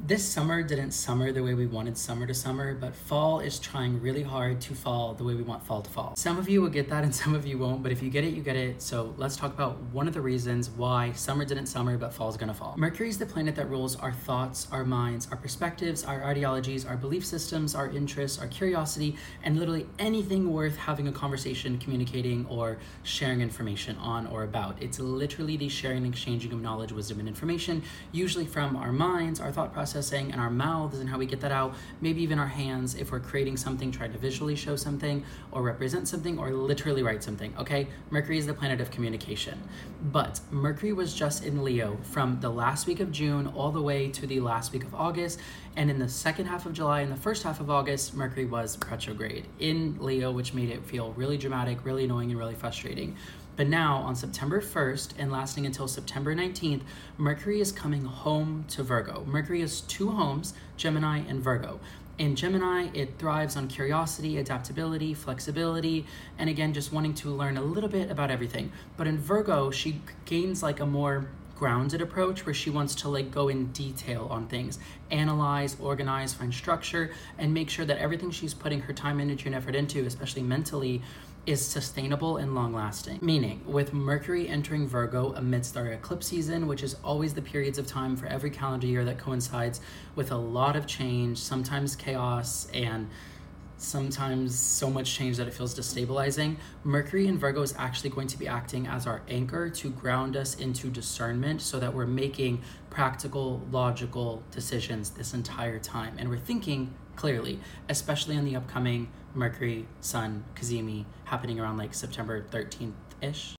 This summer didn't summer the way we wanted summer to summer, but fall is trying really hard to fall the way we want fall to fall. Some of you will get that and some of you won't, but if you get it, you get it. So let's talk about one of the reasons why summer didn't summer, but fall's gonna fall. Mercury is the planet that rules our thoughts, our minds, our perspectives, our ideologies, our belief systems, our interests, our curiosity, and literally anything worth having a conversation, communicating, or sharing information on or about. It's literally the sharing and exchanging of knowledge, wisdom, and information, usually from our minds, our thought processing, and our mouths and how we get that out, maybe even our hands if we're creating something, trying to visually show something or represent something or literally write something, okay? Mercury is the planet of communication. But Mercury was just in Leo from the last week of June all the way to the last week of August, and in the second half of July and the first half of August, Mercury was retrograde in Leo, which made it feel really dramatic, really annoying, and really frustrating. But now, on September 1st and lasting until September 19th, Mercury is coming home to Virgo. Mercury has two homes, Gemini and Virgo. In Gemini, it thrives on curiosity, adaptability, flexibility, and again, just wanting to learn a little bit about everything. But in Virgo, she gains like a more grounded approach where she wants to go in detail on things, analyze, organize, find structure, and make sure that everything she's putting her time, energy, and effort into, especially mentally, is sustainable and long-lasting. Meaning, with Mercury entering Virgo amidst our eclipse season, which is always the periods of time for every calendar year that coincides with a lot of change, sometimes chaos, and sometimes so much change that it feels destabilizing, Mercury in Virgo is actually going to be acting as our anchor to ground us into discernment so that we're making practical, logical decisions this entire time. And we're thinking clearly, especially in the upcoming Mercury, Sun, Cazimi happening around September 13th-ish.